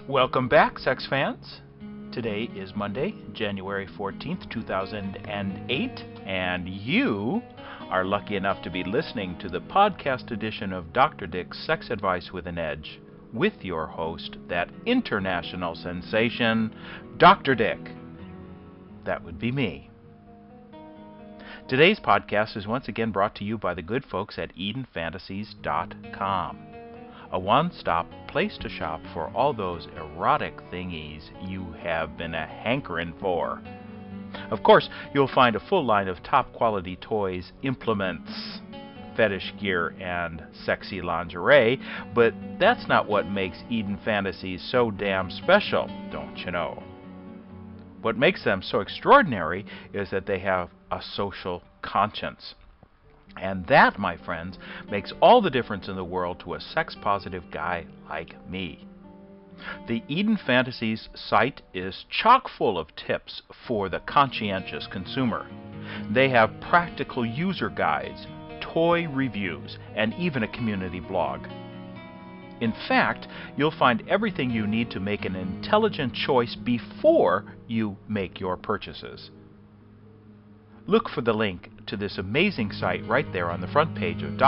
Welcome back, sex fans. Today is Monday, January 14th, 2008, and you are lucky enough to be listening to the podcast edition of Dr. Dick's Sex Advice with an Edge with your host, that international sensation, Dr. Dick. That would be me. Today's podcast is once again brought to you by the good folks at EdenFantasies.com. A one-stop place to shop for all those erotic thingies you have been a hankering for. Of course, you'll find a full line of top-quality toys, implements, fetish gear, and sexy lingerie, but that's not what makes Eden Fantasies so damn special, don't you know? What makes them so extraordinary is that they have a social conscience. And that, my friends, makes all the difference in the world to a sex-positive guy like me. The Eden Fantasies site is chock full of tips for the conscientious consumer. They have practical user guides, toy reviews, and even a community blog. In fact, you'll find everything you need to make an intelligent choice before you make your purchases. Look for the link to this amazing site right there on the front page of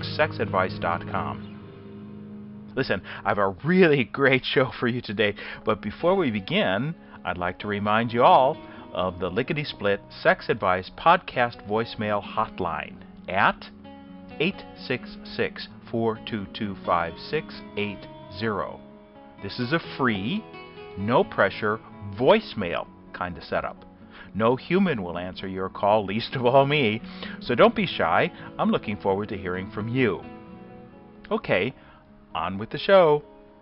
drdicksexadvice.com. Listen, I have a really great show for you today, but before we begin, I'd like to remind you all of the lickety-split Sex Advice podcast voicemail hotline at 866-422-5680. This is a free, no-pressure voicemail kind of setup. No human will answer your call, least of all me, so don't be shy. I'm looking forward to hearing from you. Okay, on with the show.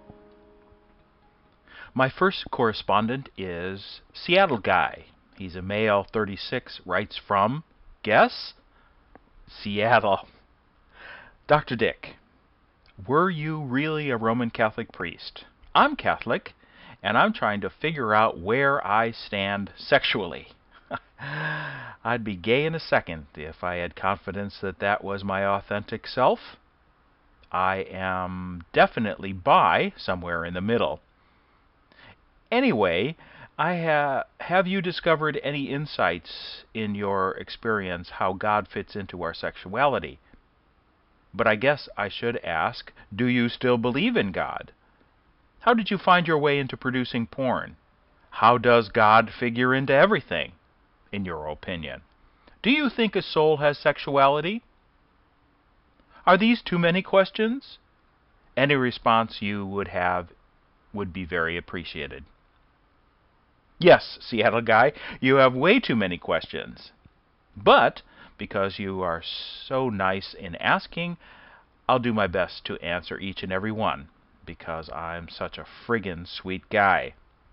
My first correspondent is Seattle Guy. He's a male, 36, writes from, guess? Seattle. Dr. Dick, were you really a Roman Catholic priest? I'm Catholic, and I'm trying to figure out where I stand sexually. I'd be gay in a second if I had confidence that that was my authentic self. I am definitely bi, somewhere in the middle. Anyway, have you discovered any insights in your experience how God fits into our sexuality? But I guess I should ask, do you still believe in God? How did you find your way into producing porn? How does God figure into everything, in your opinion? Do you think a soul has sexuality? Are these too many questions? Any response you would have would be very appreciated. Yes, Seattle Guy, you have way too many questions. But, because you are so nice in asking, I'll do my best to answer each and every one, because I'm such a friggin' sweet guy.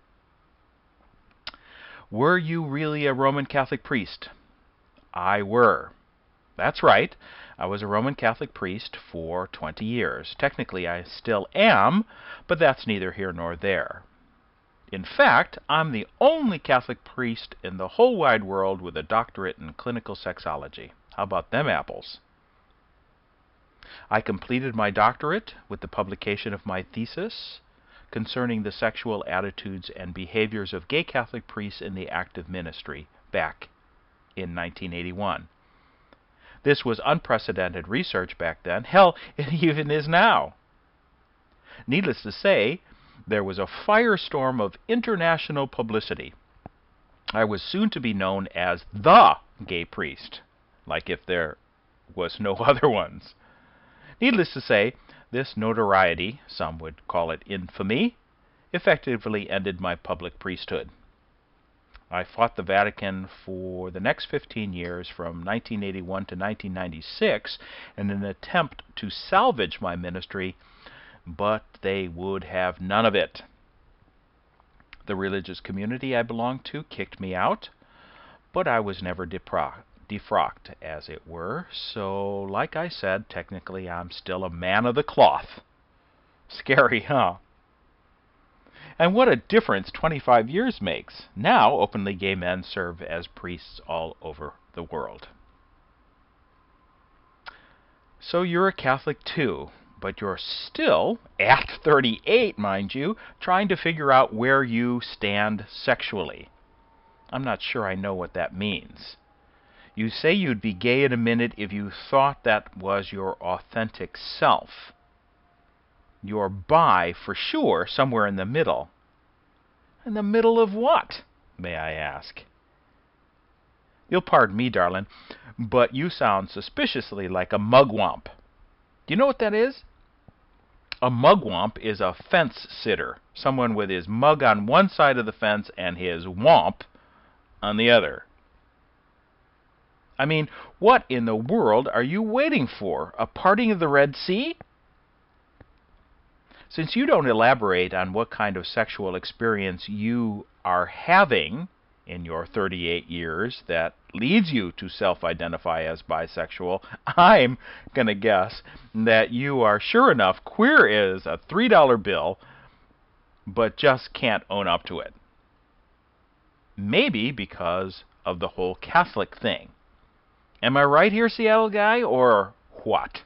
Were you really a Roman Catholic priest? I were. That's right. I was a Roman Catholic priest for 20 years. Technically, I still am, but that's neither here nor there. In fact, I'm the only Catholic priest in the whole wide world with a doctorate in clinical sexology. How about them apples? I completed my doctorate with the publication of my thesis concerning the sexual attitudes and behaviors of gay Catholic priests in the active ministry back in 1981. This was unprecedented research back then. Hell, it even is now. Needless to say, there was a firestorm of international publicity. I was soon to be known as the gay priest, like if there was no other ones. Needless to say, this notoriety, some would call it infamy, effectively ended my public priesthood. I fought the Vatican for the next 15 years, from 1981 to 1996, in an attempt to salvage my ministry, but they would have none of it. The religious community I belonged to kicked me out, but I was never defrocked, as it were, so like I said, technically I'm still a man of the cloth. Scary, huh? And what a difference 25 years makes. Now, openly gay men serve as priests all over the world. So you're a Catholic too, but you're still, at 38, mind you, trying to figure out where you stand sexually. I'm not sure I know what that means. You say you'd be gay in a minute if you thought that was your authentic self. You're bi for sure, somewhere in the middle. In the middle of what, may I ask? You'll pardon me, darling, but you sound suspiciously like a mugwump. Do you know what that is? A mugwump is a fence sitter, someone with his mug on one side of the fence and his womp on the other. I mean, what in the world are you waiting for? A parting of the Red Sea? Since you don't elaborate on what kind of sexual experience you are having in your 38 years that leads you to self-identify as bisexual, I'm going to guess that you are sure enough queer as a $3 bill, but just can't own up to it. Maybe because of the whole Catholic thing. Am I right here, Seattle guy, or what?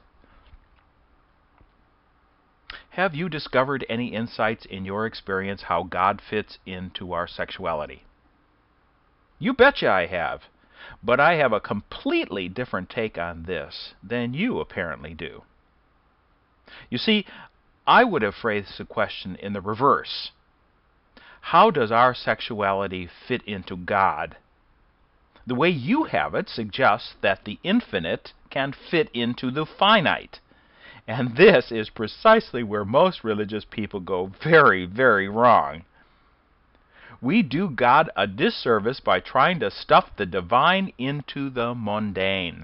Have you discovered any insights in your experience how God fits into our sexuality? You betcha I have, but I have a completely different take on this than you apparently do. You see, I would have phrased the question in the reverse. How does our sexuality fit into God? The way you have it suggests that the infinite can fit into the finite. And this is precisely where most religious people go very, very wrong. We do God a disservice by trying to stuff the divine into the mundane.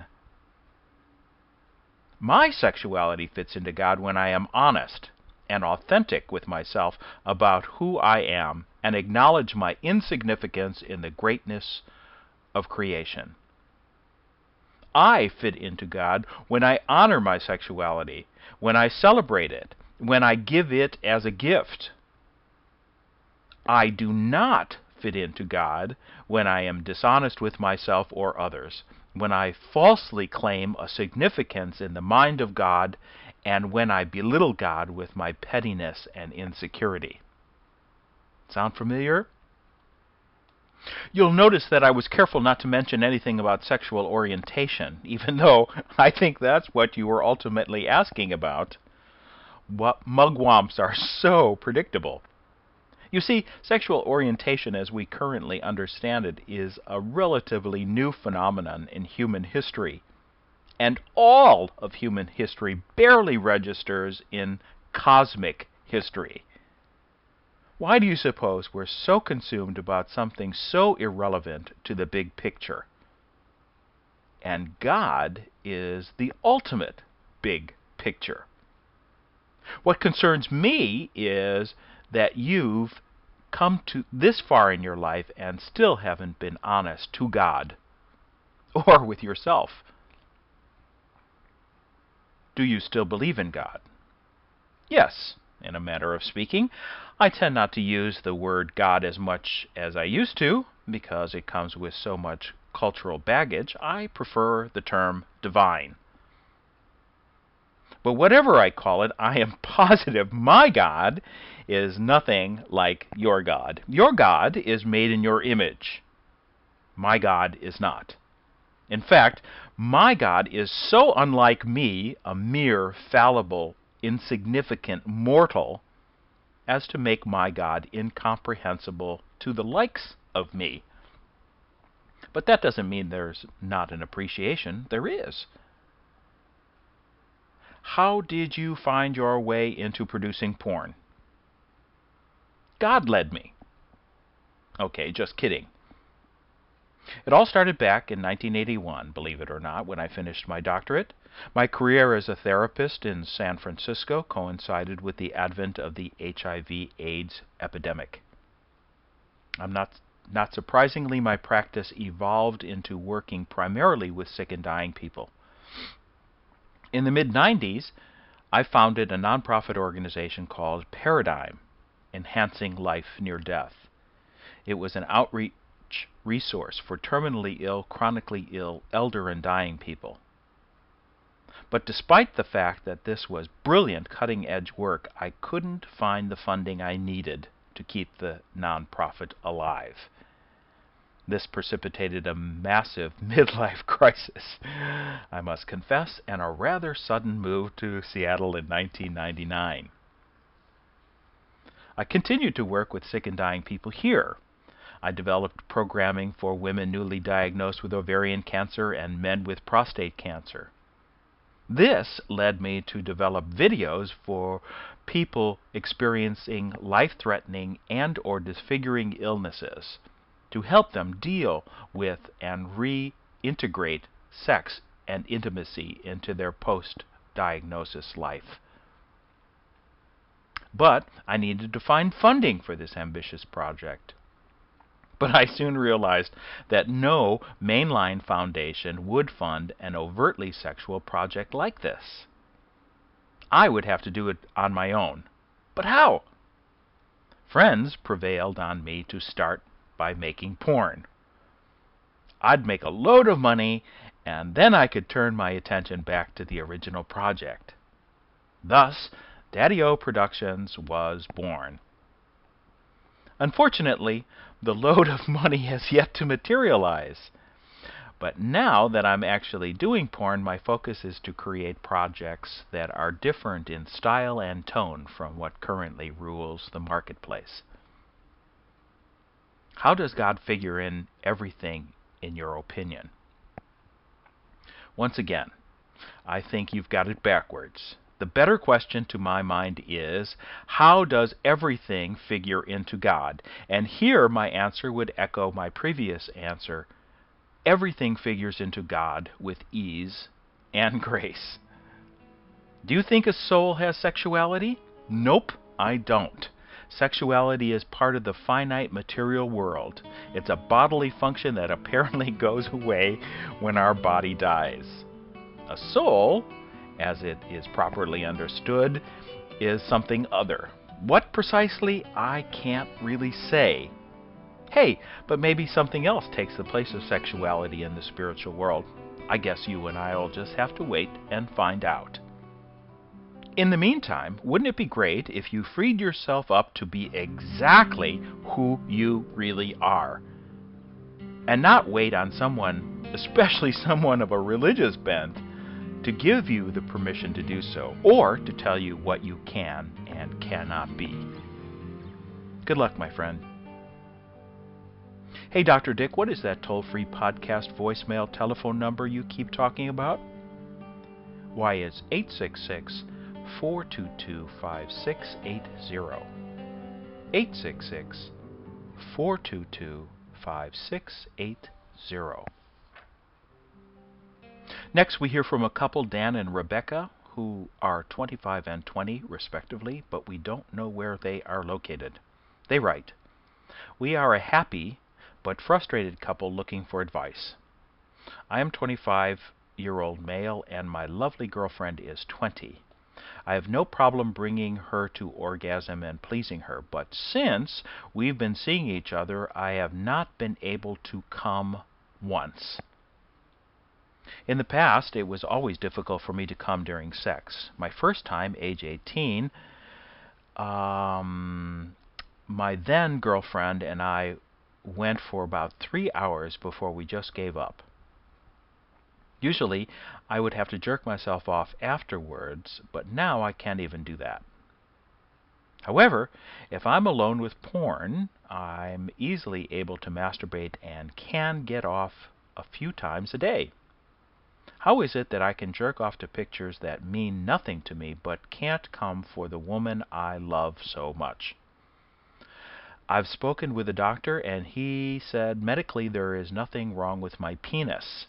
My sexuality fits into God when I am honest and authentic with myself about who I am and acknowledge my insignificance in the greatness of creation. I fit into God when I honor my sexuality, when I celebrate it, when I give it as a gift. I do not fit into God when I am dishonest with myself or others, when I falsely claim a significance in the mind of God, and when I belittle God with my pettiness and insecurity. Sound familiar? You'll notice that I was careful not to mention anything about sexual orientation, even though I think that's what you were ultimately asking about. Mugwumps are so predictable. You see, sexual orientation as we currently understand it is a relatively new phenomenon in human history, and all of human history barely registers in cosmic history. Why do you suppose we're so consumed about something so irrelevant to the big picture? And God is the ultimate big picture. What concerns me is that you've come to this far in your life and still haven't been honest to God or with yourself. Do you still believe in God? Yes, in a manner of speaking. I tend not to use the word God as much as I used to because it comes with so much cultural baggage. I prefer the term divine. But whatever I call it, I am positive my God is nothing like your God. Your God is made in your image. My God is not. In fact, my God is so unlike me, a mere fallible, insignificant mortal, as to make my God incomprehensible to the likes of me. But that doesn't mean there's not an appreciation. There is. How did you find your way into producing porn? God led me. Okay, just kidding. It all started back in 1981, believe it or not, when I finished my doctorate. My career as a therapist in San Francisco coincided with the advent of the HIV/AIDS epidemic. Not surprisingly, my practice evolved into working primarily with sick and dying people. In the mid-90s, I founded a nonprofit organization called Paradigm, Enhancing Life Near Death. It was an outreach resource for terminally ill, chronically ill, elder and dying people. But despite the fact that this was brilliant, cutting-edge work, I couldn't find the funding I needed to keep the nonprofit alive. This precipitated a massive midlife crisis, I must confess, and a rather sudden move to Seattle in 1999. I continued to work with sick and dying people here. I developed programming for women newly diagnosed with ovarian cancer and men with prostate cancer. This led me to develop videos for people experiencing life-threatening and or disfiguring illnesses to help them deal with and reintegrate sex and intimacy into their post-diagnosis life. But I needed to find funding for this ambitious project. But I soon realized that no mainline foundation would fund an overtly sexual project like this. I would have to do it on my own. But how? Friends prevailed on me to start by making porn. I'd make a load of money, and then I could turn my attention back to the original project. Thus, Daddy-O Productions was born. Unfortunately, the load of money has yet to materialize. But now that I'm actually doing porn, my focus is to create projects that are different in style and tone from what currently rules the marketplace. How does God figure in everything, in your opinion? Once again, I think you've got it backwards. The better question to my mind is, how does everything figure into God? And here my answer would echo my previous answer. Everything figures into God with ease and grace. Do you think a soul has sexuality? Nope, I don't. Sexuality is part of the finite material world. It's a bodily function that apparently goes away when our body dies. A soul, as it is properly understood, is something other. What precisely, I can't really say. Hey, but maybe something else takes the place of sexuality in the spiritual world. I guess you and I will just have to wait and find out. In the meantime, wouldn't it be great if you freed yourself up to be exactly who you really are? And not wait on someone, especially someone of a religious bent, to give you the permission to do so, or to tell you what you can and cannot be. Good luck, my friend. Hey, Dr. Dick, what is that toll-free podcast voicemail telephone number you keep talking about? Why, it's 866-422-5680. 866-422-5680. Next, we hear from a couple, Dan and Rebecca, who are 25 and 20, respectively, but we don't know where they are located. They write, "We are a happy but frustrated couple looking for advice. I am 25-year-old male, and my lovely girlfriend is 20. I have no problem bringing her to orgasm and pleasing her, but since we've been seeing each other, I have not been able to come once. In the past, it was always difficult for me to come during sex. My first time, age 18, my then girlfriend and I went for about 3 hours before we just gave up. Usually, I would have to jerk myself off afterwards, but now I can't even do that. However, if I'm alone with porn, I'm easily able to masturbate and can get off a few times a day. How is it that I can jerk off to pictures that mean nothing to me but can't come for the woman I love so much? I've spoken with a doctor, and he said medically there is nothing wrong with my penis.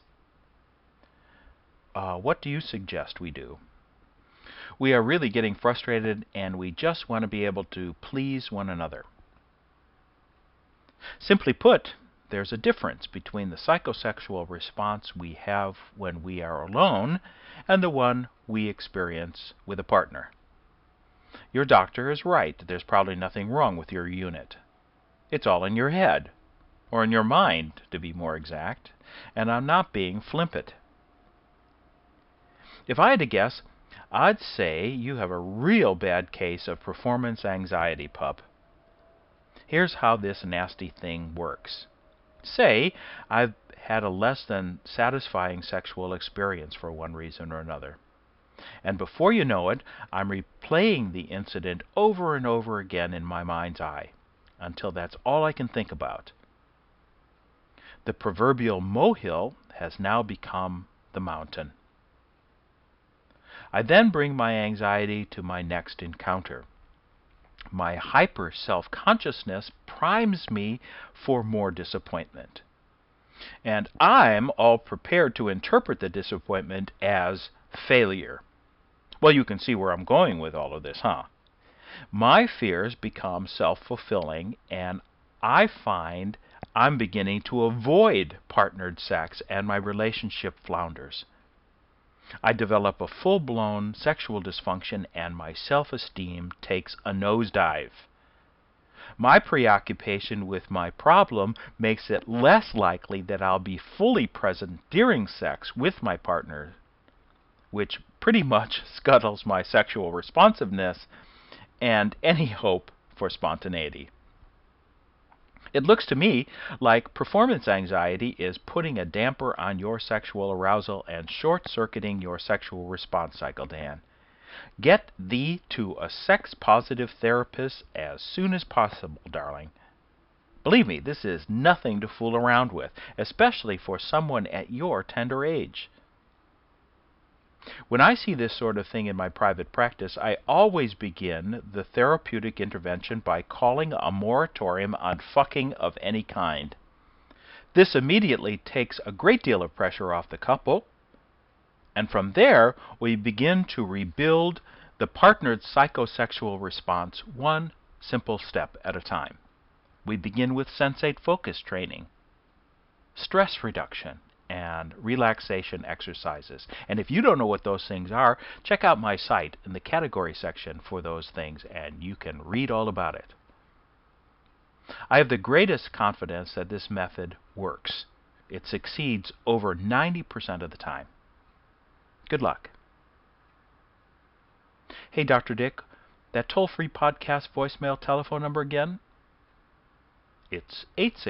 What do you suggest we do? We are really getting frustrated, and we just want to be able to please one another." Simply put, there's a difference between the psychosexual response we have when we are alone and the one we experience with a partner. Your doctor is right. There's probably nothing wrong with your unit. It's all in your head, or in your mind, to be more exact, and I'm not being flippant. If I had to guess, I'd say you have a real bad case of performance anxiety, pup. Here's how this nasty thing works. Say I've had a less than satisfying sexual experience for one reason or another. And before you know it, I'm replaying the incident over and over again in my mind's eye, until that's all I can think about. The proverbial molehill has now become the mountain. I then bring my anxiety to my next encounter. My hyper self-consciousness primes me for more disappointment. And I'm all prepared to interpret the disappointment as failure. Well, you can see where I'm going with all of this, huh? My fears become self-fulfilling, and I find I'm beginning to avoid partnered sex, and my relationship flounders. I develop a full-blown sexual dysfunction, and my self-esteem takes a nosedive. My preoccupation with my problem makes it less likely that I'll be fully present during sex with my partner, which pretty much scuttles my sexual responsiveness and any hope for spontaneity. It looks to me like performance anxiety is putting a damper on your sexual arousal and short-circuiting your sexual response cycle, Dan. Get thee to a sex-positive therapist as soon as possible, darling. Believe me, this is nothing to fool around with, especially for someone at your tender age. When I see this sort of thing in my private practice, I always begin the therapeutic intervention by calling a moratorium on fucking of any kind. This immediately takes a great deal of pressure off the couple, and from there we begin to rebuild the partnered psychosexual response one simple step at a time. We begin with sensate focus training, stress reduction, and relaxation exercises. And if you don't know what those things are, check out my site in the category section for those things, and you can read all about it. I have the greatest confidence that this method works. It succeeds over 90% of the time. Good luck. Hey, Dr. Dick, that toll-free podcast voicemail telephone number again? It's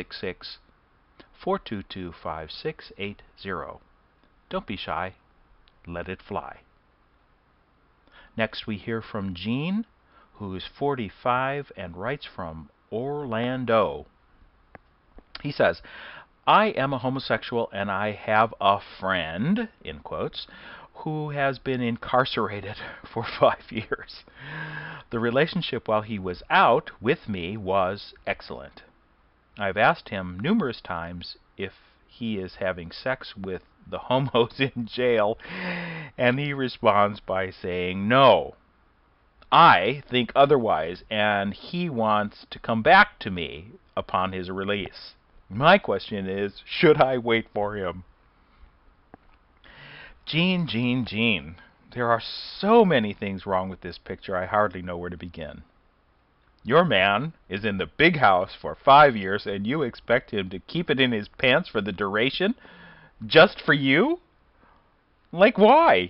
866-422-5680. Don't be shy. Let it fly. Next we hear from Gene, who is 45 and writes from Orlando. He says, I am a homosexual and I have a friend, in quotes, who has been incarcerated for 5 years. The relationship while he was out with me was excellent. I've asked him numerous times if he is having sex with the homos in jail, and he responds by saying no. I think otherwise, and he wants to come back to me upon his release. My question is, should I wait for him? Gene. There are so many things wrong with this picture, I hardly know where to begin. Your man is in the big house for 5 years, and you expect him to keep it in his pants for the duration? Just for you? Like, why?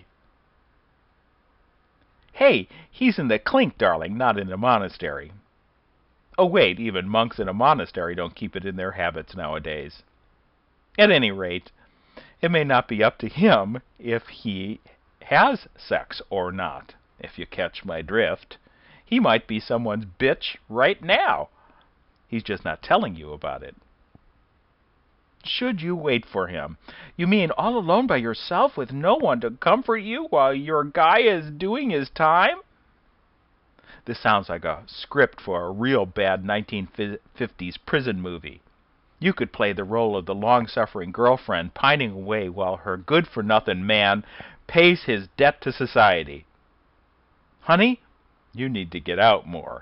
Hey, he's in the clink, darling, not in a monastery. Oh, wait, even monks in a monastery don't keep it in their habits nowadays. At any rate, it may not be up to him if he has sex or not, if you catch my drift. He might be someone's bitch right now. He's just not telling you about it. Should you wait for him? You mean all alone by yourself with no one to comfort you while your guy is doing his time? This sounds like a script for a real bad 1950s prison movie. You could play the role of the long-suffering girlfriend pining away while her good-for-nothing man pays his debt to society. Honey, you need to get out more.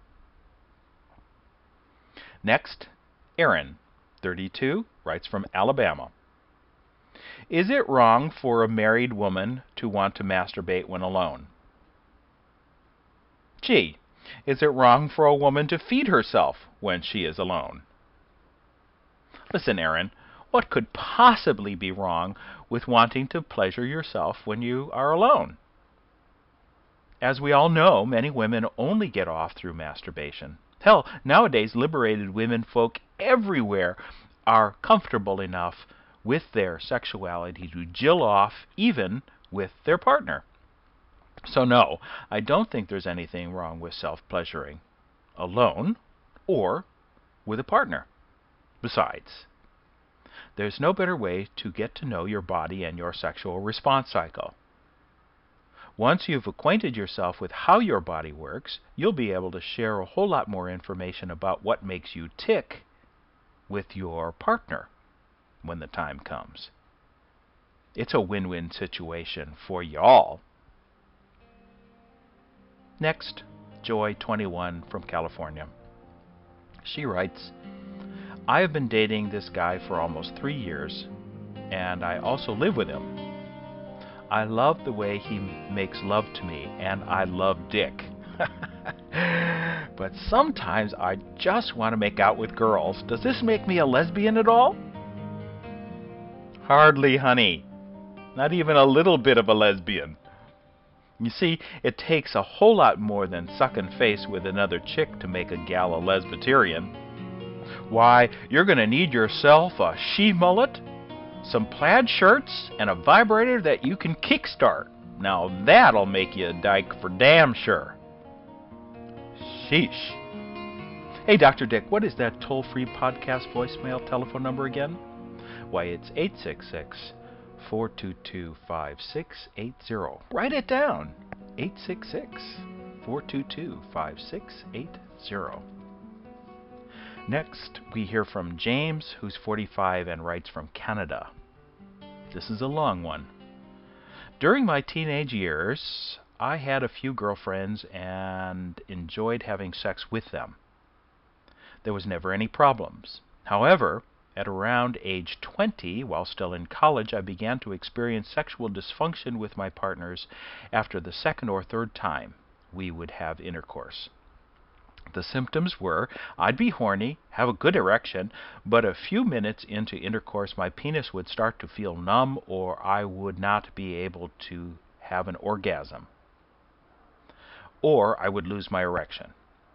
Next, Aaron, 32, writes from Alabama. Is it wrong for a married woman to want to masturbate when alone? Gee, is it wrong for a woman to feed herself when she is alone? Listen, Aaron, What could possibly be wrong with wanting to pleasure yourself when you are alone? As we all know, many women only get off through masturbation. Hell, nowadays liberated women folk everywhere are comfortable enough with their sexuality to jill off even with their partner. So no, I don't think there's anything wrong with self-pleasuring alone or with a partner. Besides, there's no better way to get to know your body and your sexual response cycle. Once you've acquainted yourself with how your body works, you'll be able to share a whole lot more information about what makes you tick with your partner when the time comes. It's a win-win situation for y'all. Next, Joy, 21, from California. She writes, I have been dating this guy for almost 3 years, and I also live with him. I love the way he makes love to me, and I love dick. But sometimes I just want to make out with girls. Does this make me a lesbian at all? Hardly, honey. Not even a little bit of a lesbian. You see, it takes a whole lot more than sucking face with another chick to make a gal a lesbiterian. Why, you're going to need yourself a she-mullet, some plaid shirts, and a vibrator that you can kickstart. Now that'll make you a dyke for damn sure. Sheesh. Hey, Dr. Dick, what is that toll-free podcast voicemail telephone number again? Why, it's 866-422-5680. Write it down. 866-422-5680. Next, we hear from James, who's 45 and writes from Canada. This is a long one. During my teenage years, I had a few girlfriends and enjoyed having sex with them. There was never any problems. However, at around age 20, while still in college, I began to experience sexual dysfunction with my partners after the second or third time we would have intercourse. The symptoms were, I'd be horny, have a good erection, but a few minutes into intercourse my penis would start to feel numb, or I would not be able to have an orgasm. Or I would lose my erection.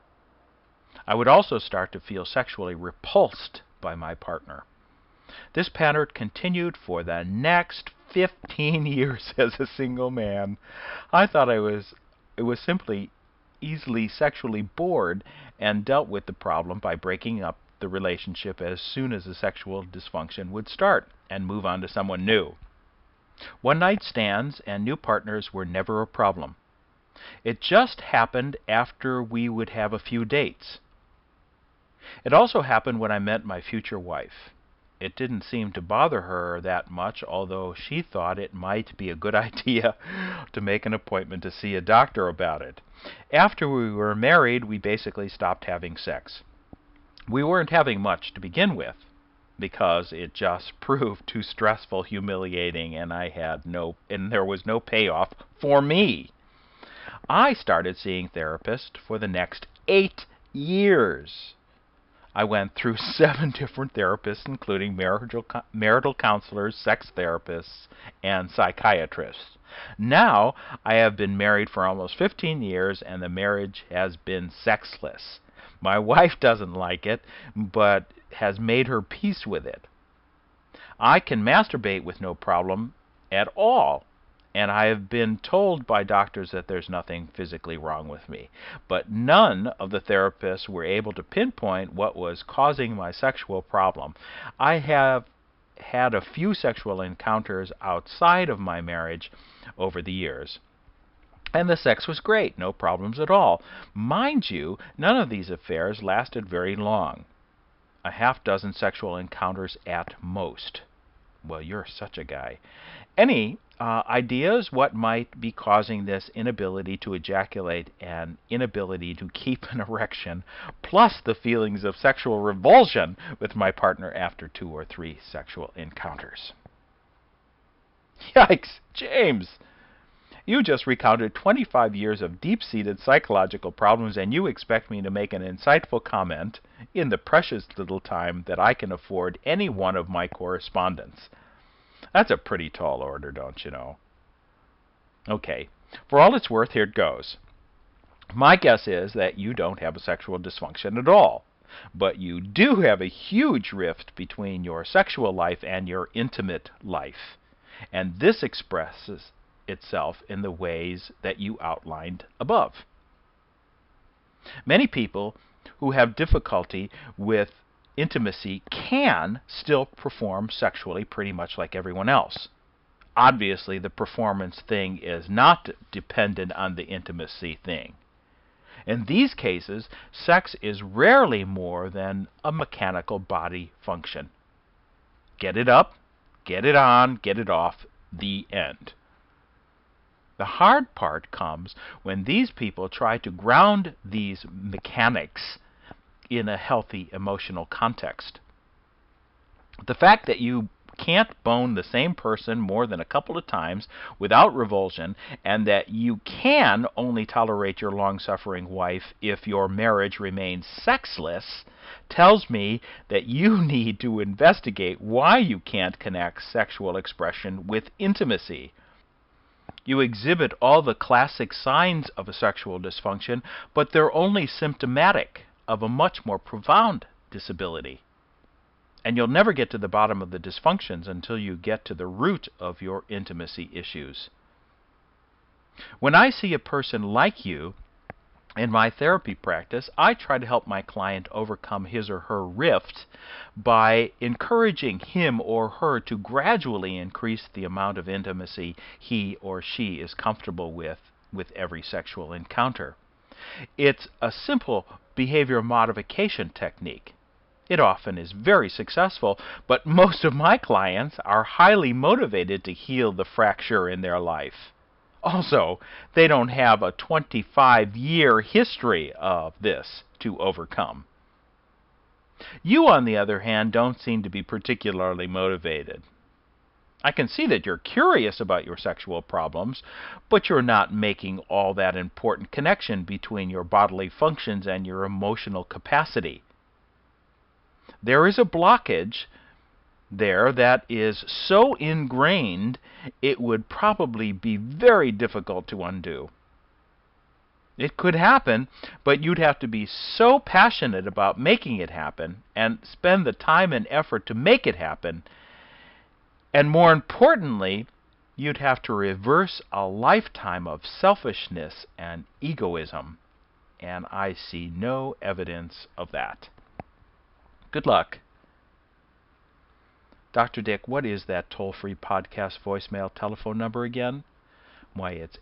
I would also start to feel sexually repulsed by my partner. This pattern continued for the next 15 years as a single man. I thought it was simply easily sexually bored and dealt with the problem by breaking up the relationship as soon as the sexual dysfunction would start and move on to someone new. One-night stands and new partners were never a problem. It just happened after we would have a few dates. It also happened when I met my future wife. It didn't seem to bother her that much, although she thought it might be a good idea to make an appointment to see a doctor about it. After we were married, we basically stopped having sex. We weren't having much to begin with, because it just proved too stressful, humiliating, and there was no payoff for me. I started seeing therapists for the next 8 years. I went through 7 different therapists, including marital counselors, sex therapists, and psychiatrists. Now, I have been married for almost 15 years, and the marriage has been sexless. My wife doesn't like it, but has made her peace with it. I can masturbate with no problem at all, and I have been told by doctors that there's nothing physically wrong with me. But none of the therapists were able to pinpoint what was causing my sexual problem. I have had a few sexual encounters outside of my marriage over the years, and the sex was great, no problems at all. Mind you, none of these affairs lasted very long. A half-dozen sexual encounters at most. Well, you're such a guy. Any ideas what might be causing this inability to ejaculate and inability to keep an erection, plus the feelings of sexual revulsion with my partner after 2 or 3 sexual encounters? Yikes, James! You just recounted 25 years of deep-seated psychological problems, and you expect me to make an insightful comment in the precious little time that I can afford any one of my correspondents. That's a pretty tall order, don't you know? Okay, for all it's worth, here it goes. My guess is that you don't have a sexual dysfunction at all, but you do have a huge rift between your sexual life and your intimate life, and this expresses itself in the ways that you outlined above. Many people who have difficulty with intimacy can still perform sexually pretty much like everyone else. Obviously, the performance thing is not dependent on the intimacy thing. In these cases, sex is rarely more than a mechanical body function. Get it up, get it on, get it off, the end. The hard part comes when these people try to ground these mechanics in a healthy emotional context. The fact that you can't bone the same person more than a couple of times without revulsion, and that you can only tolerate your long-suffering wife if your marriage remains sexless, tells me that you need to investigate why you can't connect sexual expression with intimacy. You exhibit all the classic signs of a sexual dysfunction, but they're only symptomatic of a much more profound disability. And you'll never get to the bottom of the dysfunctions until you get to the root of your intimacy issues. When I see a person like you in my therapy practice, I try to help my client overcome his or her rift by encouraging him or her to gradually increase the amount of intimacy he or she is comfortable with every sexual encounter. It's a simple behavior modification technique. It often is very successful, but most of my clients are highly motivated to heal the fracture in their life. Also, they don't have a 25-year history of this to overcome. You, on the other hand, don't seem to be particularly motivated. I can see that you're curious about your sexual problems, but you're not making all that important connection between your bodily functions and your emotional capacity. There is a blockage there that is so ingrained it would probably be very difficult to undo. It could happen, but you'd have to be so passionate about making it happen and spend the time and effort to make it happen. And more importantly, you'd have to reverse a lifetime of selfishness and egoism. And I see no evidence of that. Good luck. Dr. Dick, what is that toll-free podcast voicemail telephone number again? Why, it's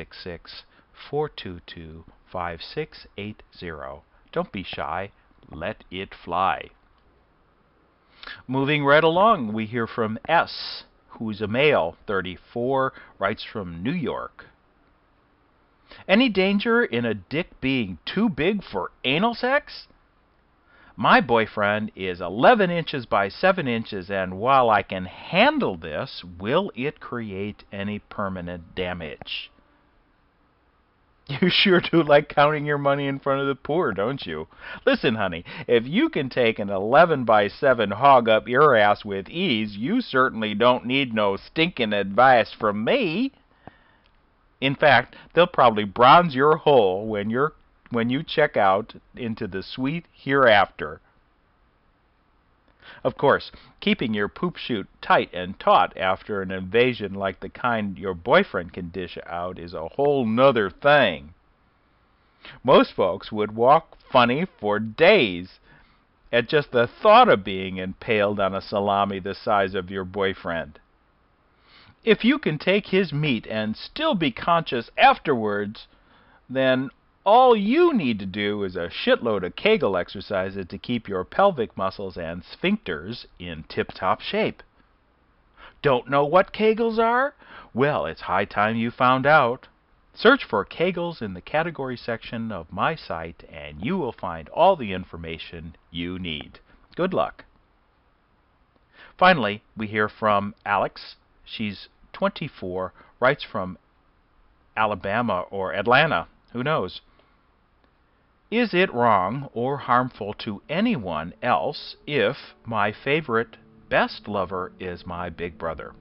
866-422-5680. Don't be shy. Let it fly. Moving right along, we hear from S, who's a male, 34, writes from New York. Any danger in a dick being too big for anal sex? My boyfriend is 11 inches by 7 inches, and while I can handle this, will it create any permanent damage? You sure do like counting your money in front of the poor, don't you? Listen, honey, if you can take an 11 by 7 hog up your ass with ease, you certainly don't need no stinking advice from me. In fact, they'll probably bronze your hole when you check out into the sweet hereafter. Of course, keeping your poop chute tight and taut after an invasion like the kind your boyfriend can dish out is a whole nother thing. Most folks would walk funny for days at just the thought of being impaled on a salami the size of your boyfriend. If you can take his meat and still be conscious afterwards, then all you need to do is a shitload of Kegel exercises to keep your pelvic muscles and sphincters in tip-top shape. Don't know what Kegels are? Well, it's high time you found out. Search for Kegels in the category section of my site, and you will find all the information you need. Good luck. Finally, we hear from Alex. She's 24, writes from Alabama or Atlanta. Who knows? Is it wrong or harmful to anyone else if my favorite, best lover is my big brother?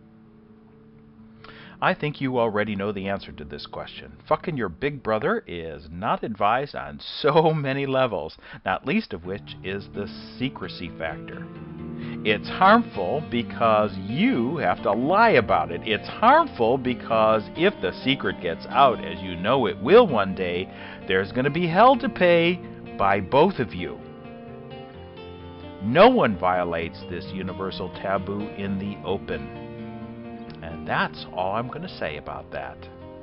I think you already know the answer to this question. Fucking your big brother is not advised on so many levels, not least of which is the secrecy factor. It's harmful because you have to lie about it. It's harmful because if the secret gets out, as you know it will one day, there's going to be hell to pay by both of you. No one violates this universal taboo in the open. And that's all I'm going to say about that.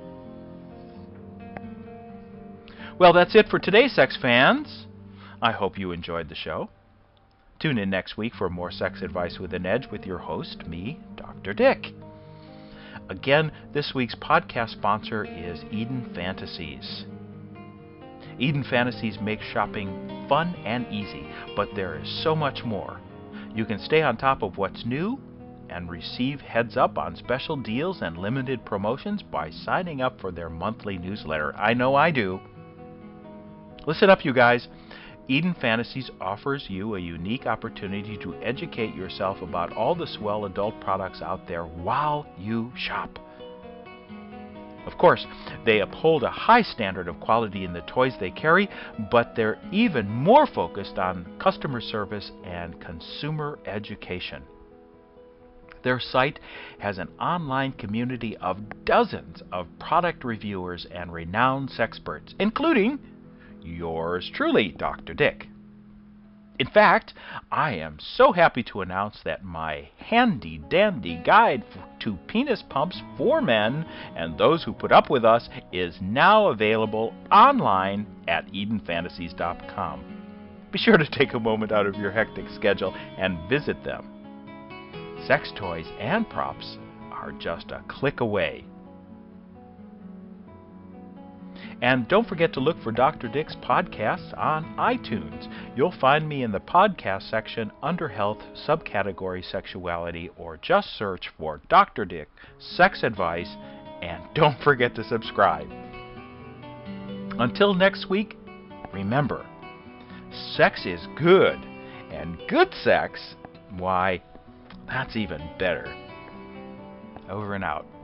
Well, that's it for today, sex fans. I hope you enjoyed the show. Tune in next week for more Sex Advice with an Edge with your host, me, Dr. Dick. Again, this week's podcast sponsor is Eden Fantasies. Eden Fantasies makes shopping fun and easy, but there is so much more. You can stay on top of what's new and receive heads up on special deals and limited promotions by signing up for their monthly newsletter. I know I do. Listen up, you guys. Eden Fantasies offers you a unique opportunity to educate yourself about all the swell adult products out there while you shop. Of course, they uphold a high standard of quality in the toys they carry, but they're even more focused on customer service and consumer education. Their site has an online community of dozens of product reviewers and renowned sexperts, including yours truly, Dr. Dick. In fact, I am so happy to announce that my handy-dandy guide to penis pumps for men and those who put up with us is now available online at EdenFantasies.com. Be sure to take a moment out of your hectic schedule and visit them. Sex toys and props are just a click away. And don't forget to look for Dr. Dick's podcasts on iTunes. You'll find me in the podcast section under Health, subcategory Sexuality, or just search for Dr. Dick Sex Advice, and don't forget to subscribe. Until next week, remember, sex is good, and good sex, why, that's even better. Over and out.